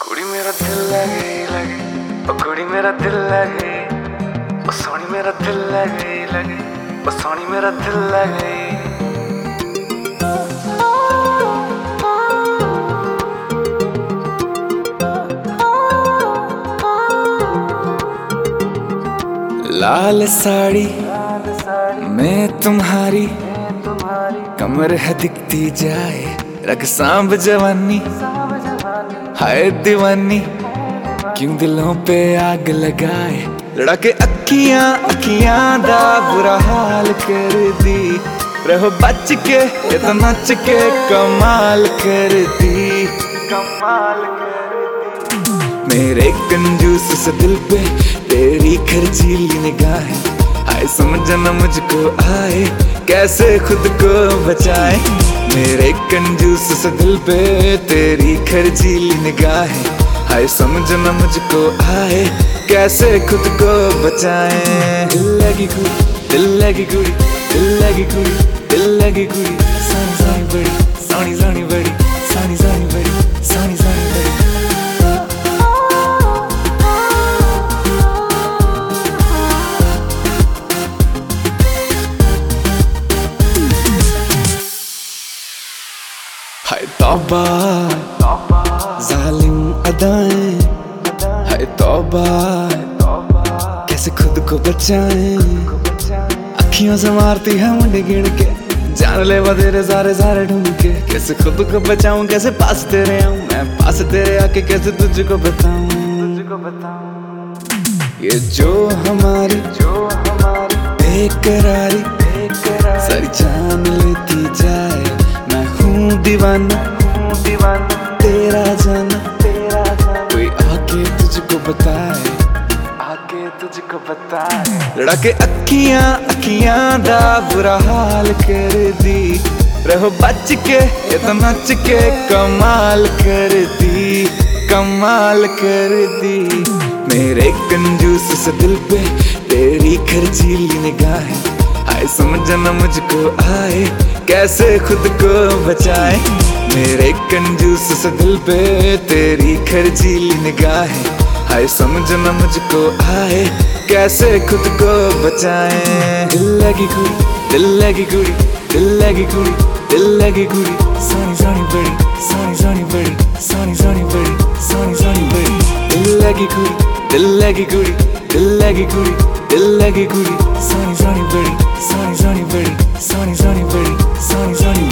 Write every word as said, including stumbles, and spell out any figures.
कुड़ी मेरा दिल लगे लगे ओ कुड़ी मेरा दिल लगे ओ सोनी मेरा दिल लगे लगे ओ सोनी मेरा दिल लगे। लाल साड़ी मैं तुम्हारी कमर है दिखती जाए रख सांब जवानी हाय दीवानी क्यों दिलों पे आग लगाए लड़ा के अखियां अखियां दा बुरा हाल कर दी रहो बच के ये तो नच के कमाल कर दी कमाल कर दी। मेरे कंजूस से दिल पे तेरी खर्चीली निगाहें आए समझ न मुझको आए कैसे खुद को बचाए। मेरे कंजूस से दिल पे तेरी खर्चीली निगाहें आए समझ न मुझको आए कैसे खुद को बचाए। दिल लगी कुड़ी दिल लगी कुड़ी दिल लगी कुड़ी दिल लगी कुड़ी सानी सानी बड़ी सानी सानी बड़ी सानी सानी बड़ी सानी सानी बड़ी। हाय तौबा जालिम अदाएं हाय तौबा कैसे खुद को बचाएं। अखियों से मारती है मुंडे गिन के जान ले वो तेरे सारे सारे ढूंढ के कैसे खुद को बचाऊं कैसे पास तेरे आऊं मैं पास तेरे आके कैसे तुझको बताऊं तुझको बताऊं। ये जो हमारी जो हमारी बेकरारी बेकरारी सारी जान लेती जाए मैं हूँ दीवाना हूँ दीवाना तेरा जाना तेरा जाना कोई आके तुझको बताए आके तुझको बताए लड़ा के अखियां अखियां दा बुरा हाल कर दी रहो बच के ये तो नच के कमाल कर दी कमाल कर दी। मेरे कंजूस से दिल पे तेरी खर्चीली निगाहें आए समझ न मुझको आए कैसे खुद को बचाए। मेरे कंजूस से दिल पे तेरी खर्चीली निगाहें आए समझ न मुझको आए कैसे खुद को बचाए। दिल लगी कुड़ी दिल लगी कुड़ी दिल लगी कुड़ी दिल लगी कुड़ी सानी सानी बड़ी सानी सानी बड़ी सानी सानी बड़ी सानी सानी बड़ी। दिल लगी कुड़ी दिल लगी कुड़ी दिल लगी कुड़ी दिल लगी कुड़ी सानी सानी बड़ी सानी सानी बड़ी सानी सानी बड़ी सानी सानी